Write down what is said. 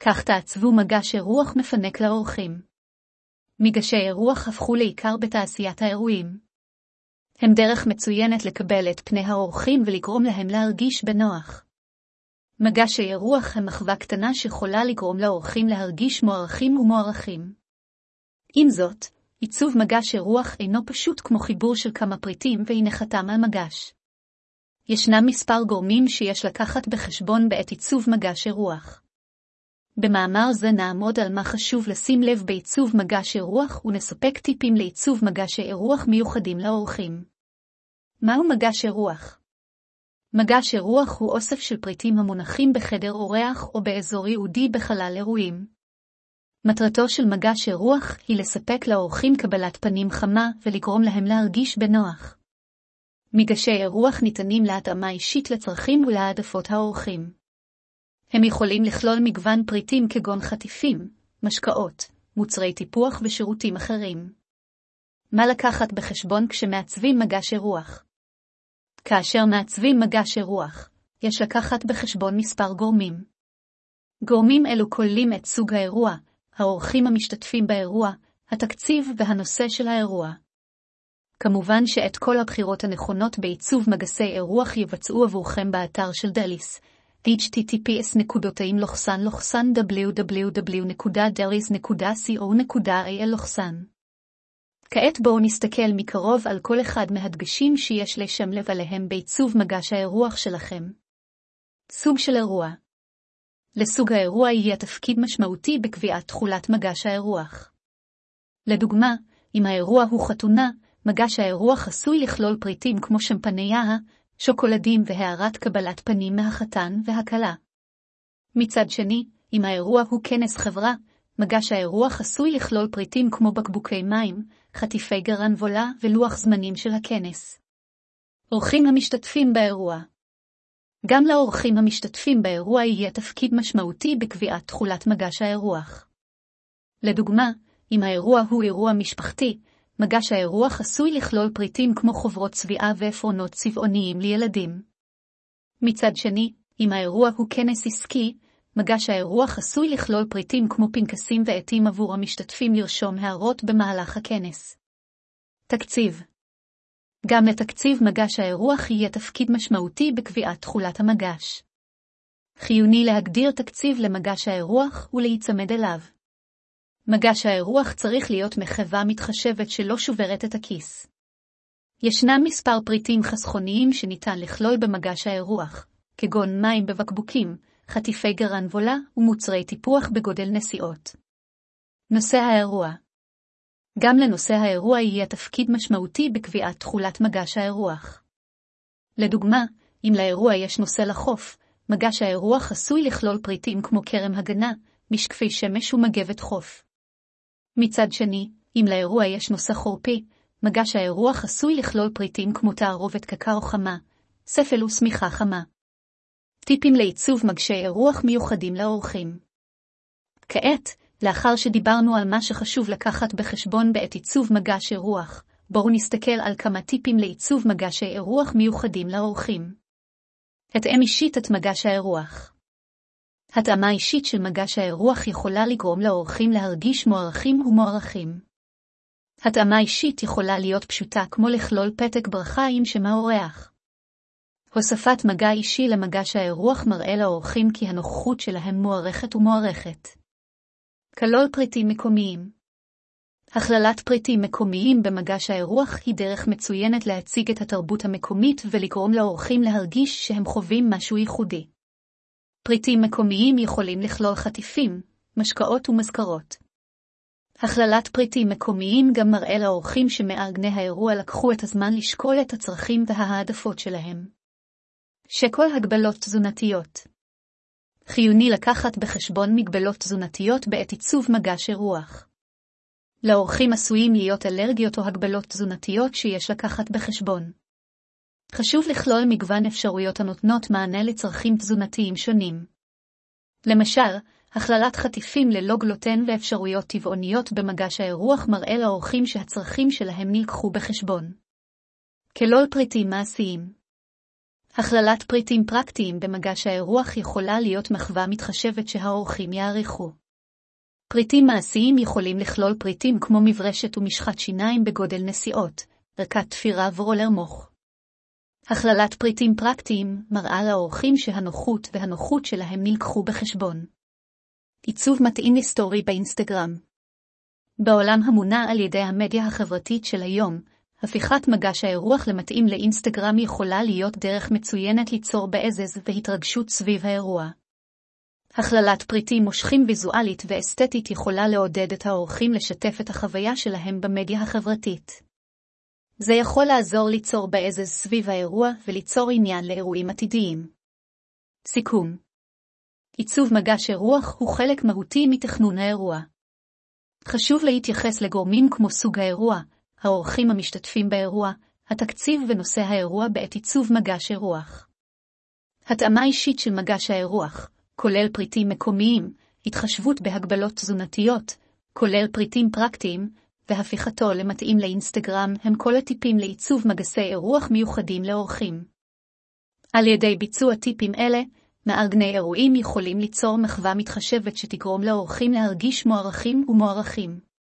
כך תעצבו מגש אירוח מפנק לאורחים. מגשי אירוח הפכו לעיקר בתעשיית האירועים. הם דרך מצוינת לקבל את פני האורחים ולגרום להם להרגיש בנוח. מגשי אירוח הם מחווה קטנה שיכולה לגרום לאורחים להרגיש מוערכים ומוערכים. עם זאת, עיצוב מגש אירוח אינו פשוט כמו חיבור של כמה פריטים והנה חתם על מגש. ישנם מספר גורמים שיש לקחת בחשבון בעת עיצוב מגש אירוח. במאמר זה נעמוד על מה חשוב לשים לב בעיצוב מגש אירוח ונספק טיפים לעיצוב מגשי אירוח מיוחדים לאורחים. מהו מגש אירוח? מגש אירוח הוא אוסף של פריטים המונחים בחדר אורח או באזור ייעודי בחלל אירועים. מטרתו של מגש אירוח היא לספק לאורחים קבלת פנים חמה ולגרום להם להרגיש בנוח. מגשי אירוח ניתנים להתאמה אישית לצרכים ולהעדפות האורחים. הם יכולים לכלול מגוון פריטים כגון חטיפים, משקאות, מוצרי טיפוח ושירותים אחרים. מה לקחת בחשבון כשמעצבים מגש אירוח? כאשר מעצבים מגש אירוח, יש לקחת בחשבון מספר גורמים. גורמים אלו כוללים את סוג האירוע, האורחים המשתתפים באירוע, התקציב והנושא של האירוע. כמובן שאת כל הבחירות הנכונות בעיצוב מגשי אירוח יבצעו עבורכם באתר של דליס, https://www.delis.co.il. כעת בואו נסתכל מקרוב על כל אחד מהדגשים שיש לשם לב עליהם בעיצוב מגש האירוח שלכם. סוג של אירוע. לסוג האירוע יהיה תפקיד משמעותי בקביעת תכולת מגש האירוח. לדוגמה, אם האירוע הוא חתונה, מגש האירוח עשוי לכלול פריטים כמו שמפניה, שוקולדים והערת קבלת פנים מהחתן והכלה. מצד שני, אם האירוע הוא כנס חברה, מגש האירוח עשוי לכלול פריטים כמו בקבוקי מים, חטיפי גרנבולה ולוח זמנים של הכנס. אורחים המשתתפים באירוע. גם לאורחים המשתתפים באירוע יהיה תפקיד משמעותי בקביעת תכולת מגש האירוח. לדוגמה, אם האירוע הוא אירוע משפחתי, מגש האירוח עשוי לכלול פריטים כמו חוברות צביעה ועפרונות צבעוניים לילדים. מצד שני, אם האירוע הוא כנס עסקי, מגש האירוח עשוי לכלול פריטים כמו פנקסים ועטים עבור המשתתפים לרשום הערות במהלך הכנס. תקציב. גם לתקציב מגש האירוח יהיה תפקיד משמעותי בקביעת תכולת המגש. חיוני להגדיר תקציב למגש האירוח ולהיצמד אליו. מגש האירוח צריך להיות מחווה מתחשבת שלא שוברת את הכיס. ישנם מספר פריטים חסכוניים שניתן לכלול במגש האירוח, כגון מים בבקבוקים, חטיפי גרנבולה ומוצרי טיפוח בגודל נסיעות. נושא האירוע. גם לנושא האירוע יהיה תפקיד משמעותי בקביעת תכולת מגש האירוח. לדוגמה, אם לאירוע יש נושא לחוף, מגש האירוח עשוי לכלול פריטים כמו קרם הגנה, משקפי שמש ומגבת חוף. מצד שני, אם לאירוע יש נושא חורפי, מגש האירוח עשוי לכלול פריטים כמו תערובת קקאו חמה, ספל וסמיכה חמה. טיפים לעיצוב מגשי אירוח מיוחדים לאורחים. כעת, לאחר שדיברנו על מה שחשוב לקחת בחשבון בעת עיצוב מגש אירוח, בואו נסתכל על כמה טיפים לעיצוב מגשי אירוח מיוחדים לאורחים. התאם אישית את מגש האירוח. התאמה אישית של מגש האירוח יכולה לגרום לאורחים להרגיש מוערכים ומוערכים. התאמה אישית יכולה להיות פשוטה כמו לכלול פתק ברכה עם שם האורח. הוספת מגע אישי למגש האירוח מראה לאורחים כי הנוכחות שלהם מוערכת ומוערכת. כלול פריטים מקומיים. הכללת פריטים מקומיים במגש האירוח היא דרך מצוינת להציג את התרבות המקומית ולגרום לאורחים להרגיש שהם חווים משהו ייחודי. פריטים מקומיים יכולים לכלול חטיפים, משקאות ומזכרות. הכללת פריטים מקומיים גם מראה לאורחים שמארגני האירוע לקחו את הזמן לשקול את הצרכים וההעדפות שלהם. שכל הגבלות תזונתיות. חיוני לקחת בחשבון מגבלות תזונתיות בעת עיצוב מגש אירוח. לאורחים עשויים להיות אלרגיות או הגבלות תזונתיות שיש לקחת בחשבון. חשוב לכלול מגוון אפשרויות הנותנות מענה לצרכים תזונתיים שונים. למשל, הכללת חטיפים ללא גלוטן ואפשרויות טבעוניות במגש האירוח מראה לאורחים שהצרכים שלהם נלקחו בחשבון. כלול פריטים מעשיים. הכללת פריטים פרקטיים במגש האירוח יכולה להיות מחווה מתחשבת שהאורחים יעריכו. פריטים מעשיים יכולים לכלול פריטים כמו מברשת ומשחת שיניים בגודל נסיעות, ערכת תפירה ורולר מוח. הכללת פריטים פרקטיים מראה לאורחים שהנוחות שלהם נלקחו בחשבון. עיצוב מטען היסטורי באינסטגרם. בעולם המונע על ידי המדיה החברתית של היום, הפיכת מגש האירוח למתאים לאינסטגרם יכולה להיות דרך מצוינת ליצור בעזז והתרגשות סביב האירוע. הכללת פריטים מושכים ויזואלית ואסתטית יכולה לעודד את האורחים לשתף את החוויה שלהם במדיה החברתית. זה יכול לעזור ליצור בעזז סביב האירוע וליצור עניין לאירועים עתידיים. סיכום. עיצוב מגש אירוח הוא חלק מהותי מתכנון האירוע. חשוב להתייחס לגורמים כמו סוג האירוע, האורחים המשתתפים באירוע, התקציב ונושא האירוע בעת עיצוב מגש אירוח. התאמה אישית של מגש האירוח, כולל פריטים מקומיים, התחשבות בהגבלות תזונתיות, כולל פריטים פרקטיים, והפיכתו למתאים לאינסטגרם הם כל הטיפים לעיצוב מגשי אירוח מיוחדים לאורחים. על ידי ביצוע טיפים אלה, מארגני אירועים יכולים ליצור מחווה מתחשבת שתגרום לאורחים להרגיש מוערכים ומוערכים.